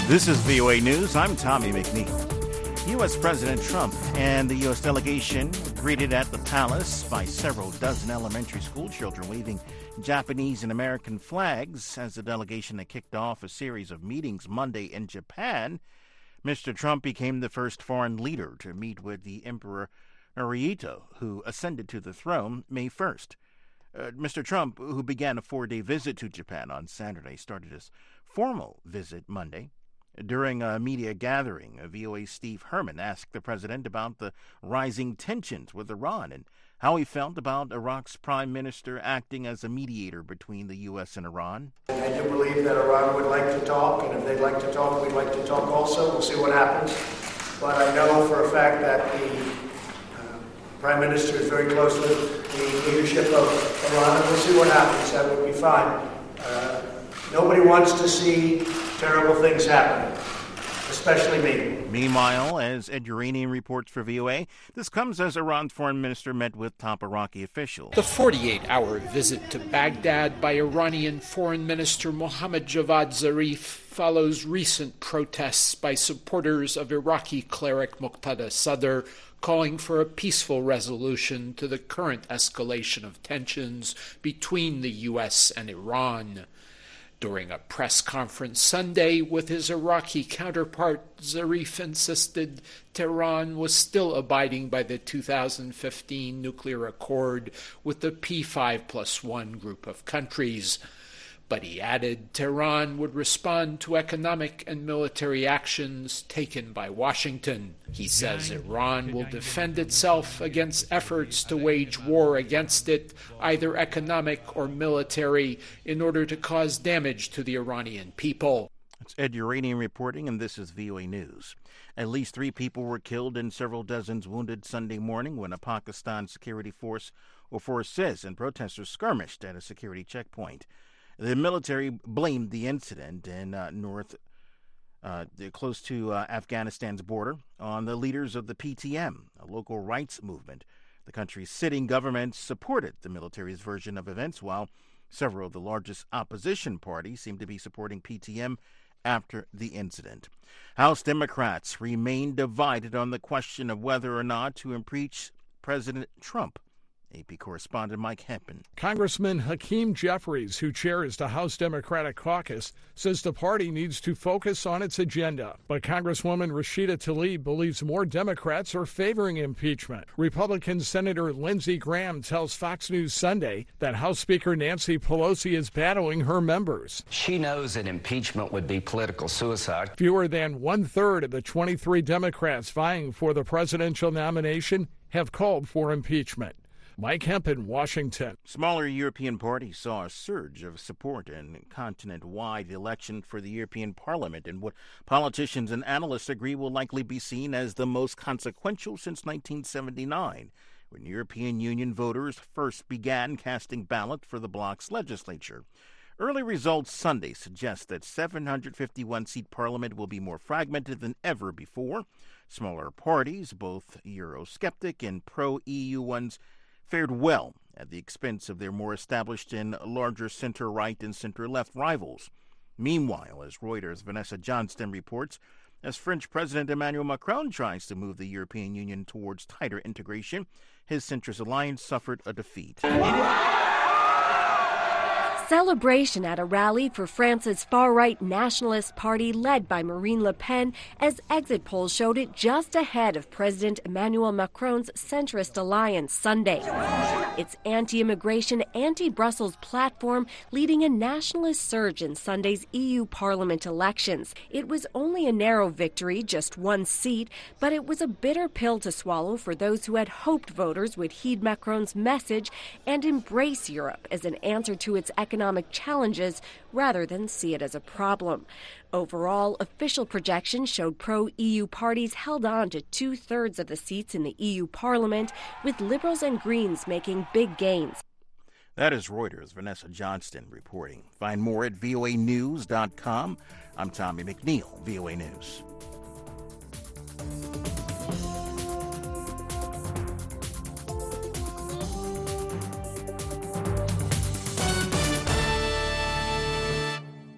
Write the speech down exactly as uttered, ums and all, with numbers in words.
This is V O A News. I'm Tommy McNeil. U S. President Trump and the U S delegation greeted at the palace by several dozen elementary school children waving Japanese and American flags as the delegation had kicked off a series of meetings Monday in Japan. Mister Trump became the first foreign leader to meet with the Emperor Hirohito, who ascended to the throne May first. Uh, Mister Trump, who began a four-day visit to Japan on Saturday, started his formal visit Monday. During a media gathering, V O A's Steve Herman asked the president about the rising tensions with Iran and how he felt about Iraq's prime minister acting as a mediator between the U S and Iran. I do believe that Iran would like to talk, and if they'd like to talk, we'd like to talk also. We'll see what happens. But I know for a fact that the uh, prime minister is very close with the leadership of Iran, and we'll see what happens. That would be fine. Uh, nobody wants to see terrible things happen, especially me. Meanwhile, as Ed Uranian reports for V O A, this comes as Iran's foreign minister met with top Iraqi officials. The forty-eight hour visit to Baghdad by Iranian Foreign Minister Mohammad Javad Zarif follows recent protests by supporters of Iraqi cleric Muqtada Sadr calling for a peaceful resolution to the current escalation of tensions between the U S and Iran. During a press conference Sunday with his Iraqi counterpart, Zarif insisted Tehran was still abiding by the two thousand fifteen nuclear accord with the P five plus one group of countries. But he added Tehran would respond to economic and military actions taken by Washington. He says Iran will defend itself against efforts to wage war against it, either economic or military, in order to cause damage to the Iranian people. It's Ed Uranian reporting, and this is V O A News. At least three people were killed and several dozens wounded Sunday morning when a Pakistan security force or forces and protesters skirmished at a security checkpoint. The military blamed the incident in uh, north, uh, close to uh, Afghanistan's border, on the leaders of the P T M, a local rights movement. The country's sitting government supported the military's version of events, while several of the largest opposition parties seem to be supporting P T M after the incident. House Democrats remain divided on the question of whether or not to impeach President Trump. A P correspondent Mike Hempen. Congressman Hakeem Jeffries, who chairs the House Democratic Caucus, says the party needs to focus on its agenda. But Congresswoman Rashida Tlaib believes more Democrats are favoring impeachment. Republican Senator Lindsey Graham tells Fox News Sunday that House Speaker Nancy Pelosi is battling her members. She knows that impeachment would be political suicide. Fewer than one-third of the twenty-three Democrats vying for the presidential nomination have called for impeachment. Mike Hempen, Washington. Smaller European parties saw a surge of support in continent-wide election for the European Parliament in what politicians and analysts agree will likely be seen as the most consequential since nineteen seventy-nine, when European Union voters first began casting ballot for the bloc's legislature. Early results Sunday suggest that seven hundred fifty-one seat parliament will be more fragmented than ever before. Smaller parties, both Eurosceptic and pro-E U ones, fared well at the expense of their more established and larger center-right and center-left rivals. Meanwhile, as Reuters' Vanessa Johnston reports, as French President Emmanuel Macron tries to move the European Union towards tighter integration, his centrist alliance suffered a defeat. Celebration at a rally for France's far-right nationalist party led by Marine Le Pen as exit polls showed it just ahead of President Emmanuel Macron's centrist alliance Sunday. Its anti-immigration, anti-Brussels platform leading a nationalist surge in Sunday's E U Parliament elections. It was only a narrow victory, just one seat, but it was a bitter pill to swallow for those who had hoped voters would heed Macron's message and embrace Europe as an answer to its economic economic challenges rather than see it as a problem. Overall, official projections showed pro-E U parties held on to two-thirds of the seats in the E U Parliament, with Liberals and Greens making big gains. That is Reuters' Vanessa Johnston reporting. Find more at V O A news dot com. I'm Tommy McNeil, V O A News.